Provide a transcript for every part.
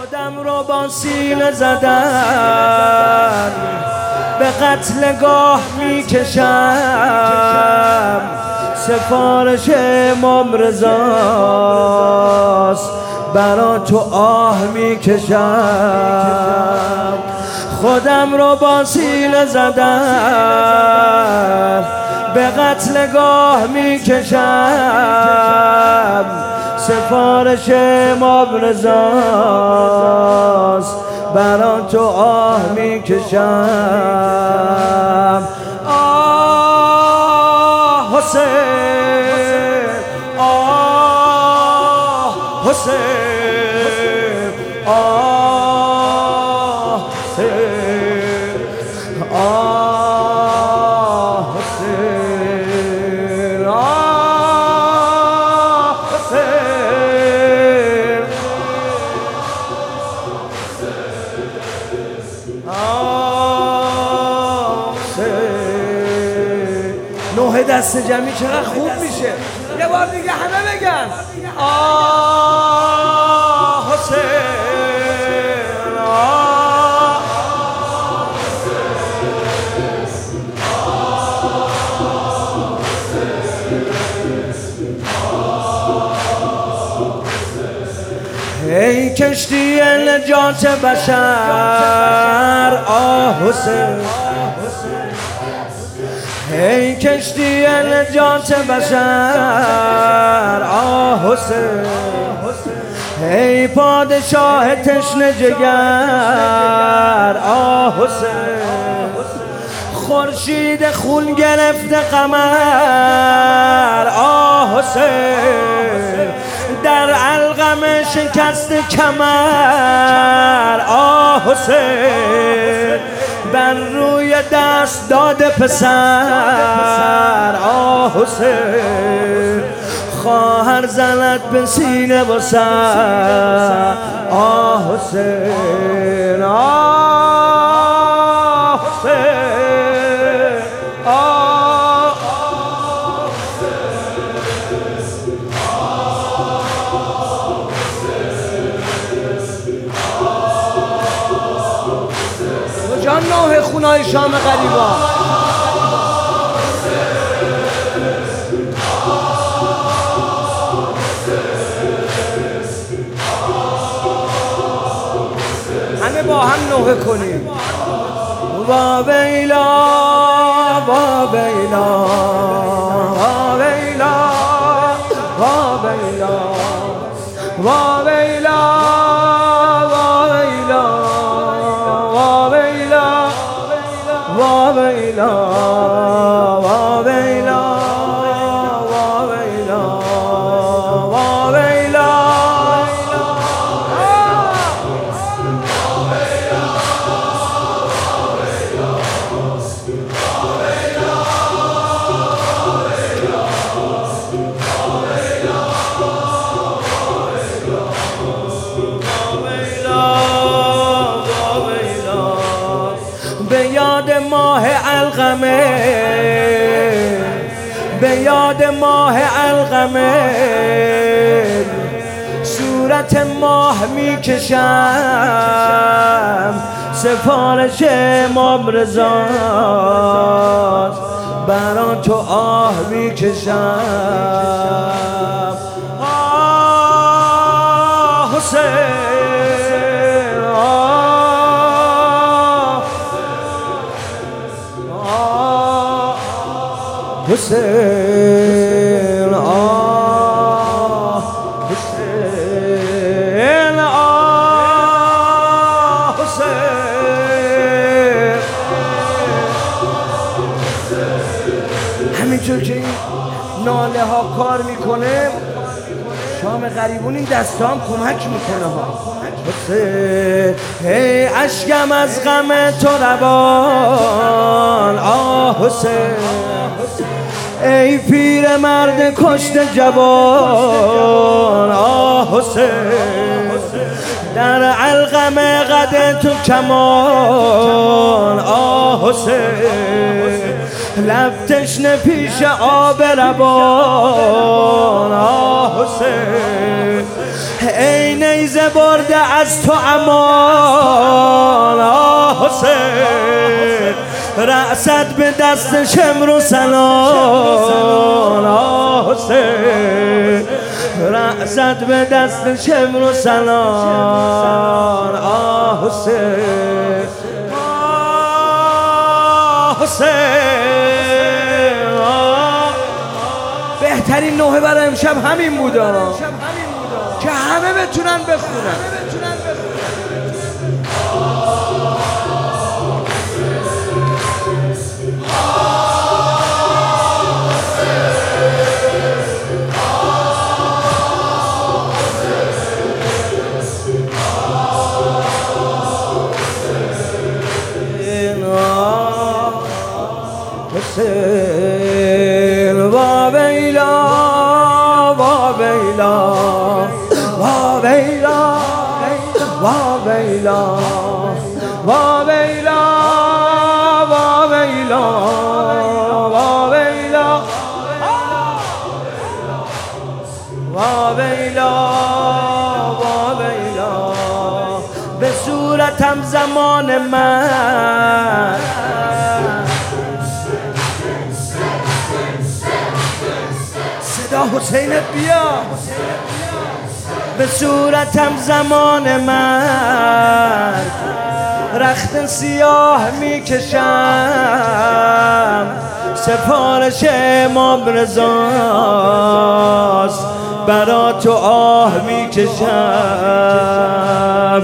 خودم رو با سینه زدن به قتلگاه میکشم، سفارش امام رضاست برا تو آه میکشم. خودم رو با سینه زدن به قتلگاه میکشم، سفارش امام رضاست برا تو آه میکشم. آه حسین، آه حسین، آه حسین، آه حسین، آه حسین، آه حسین. نوح دست جمعی چقدر خوب میشه. یه بار دیگه همه بگن آه حسین، آه ای کشتی نجات بشر آه حسین، ای کشتی نجات بشر آه حسین، ای پادشاه تشنه جگر آه حسین، خورشید خون گرفته قمر آه حسین، در علقم شکست کمر آه حسین، بر روی دست داده پسر آه حسین، خواهر زند به سینه و سر آه حسین، آه حسین، آه جان نوح خونای شام غریبا. همه با هم نوحه کنیم. وا ویلا، وا ویلا، وا ویلا، وا ویلا، وا ویلا، وا ویلا، وا ویلا، وا ویلا، وا ویلا، وا ویلا، وا ویلا. به یاد ماه علقمه، به یاد ماه علقمه، صورت ماه میکشم، سفارش امام رضاست برا تو آه میکشم. آه حسین، آه حسین، آه حسین، آه حسین. همینطور که این ناله ها کار میکنه، شام غریبون این دست هم کمک میکنه ها. حسین، هی اشکم از غم تو روان آه حسین، ای پیر مرد کشته جوان آه حسین، در علقم قد تو کمان آه حسین، لب تشنه پیش آب روان آه حسین، ای نیزه برده از تو امان حسین رأست به دست شمر و سنان حسین رأست به دست شمر و سنان حسین حسین بهترین نوحه برای امشب همین بوده که همه بتونن بخونن. حسین با بیلا با بیلا با بیلا با بیلا با بیلا با بیلا با بیلا با بیلا با بیلا به صورتم زمان من صدا حسینت بیا به صورتم زمان من رخت سیاه میکشم سفارش امام رضاست برا تو آه میکشم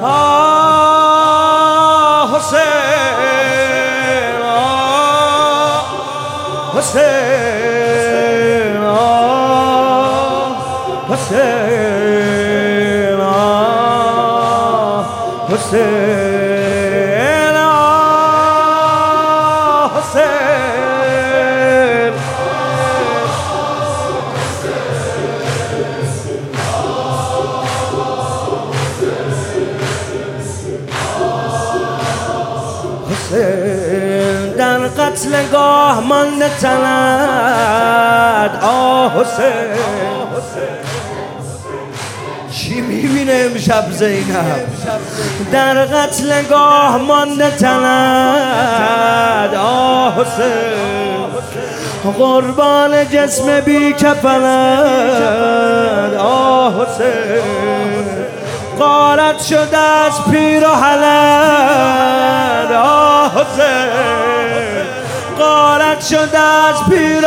حسین حسین حسین حسین حسین حسین در قتلگاه مانده تنت حسین چی میبینه امشب زینب در قتلگاه مانده تنت حسین قربان جسم بی کفنت حسین غارت شده از پیر و حلت حسین غارت شده از پیر و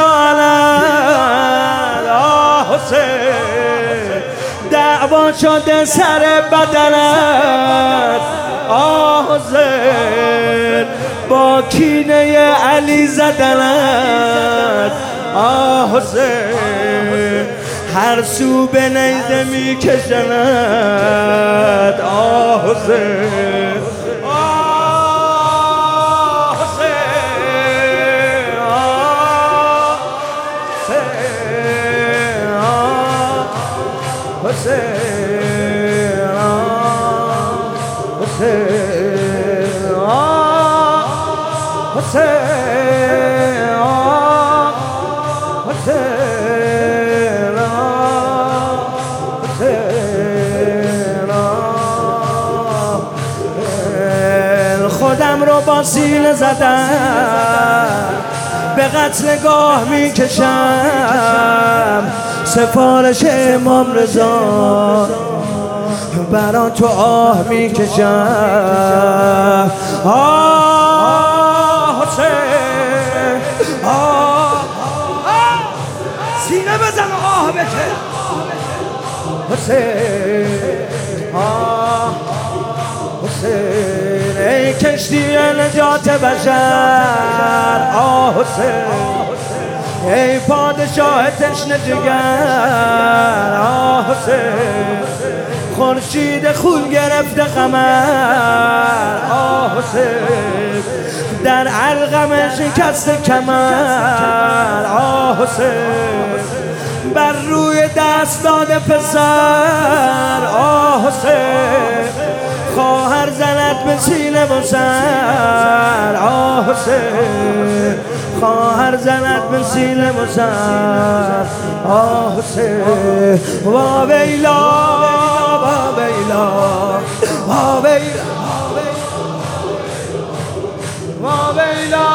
حلت حسین دعوا شده سر بدنت حسین با کینه علی زدنت حسین هر سو به نیزه می کشند حسین خودم رو با سینه زدم به قتلگاه میکشم سفارش امام رضا برا تو آه میکشم حسین سینه بزن آه بکش حسین حسین ای کشتی نجات بشر حسین ای پادشاه تشنه جگر حسین خورشید خون گرفته قمر حسین در علقم شکست کمر حسین بر روی دست داده پسر حسین خواهر زند به سینه و سر حسین خواهر زند من سیل مزن آه حسین وا ویلا وا ویلا وا ویلا وا ویلا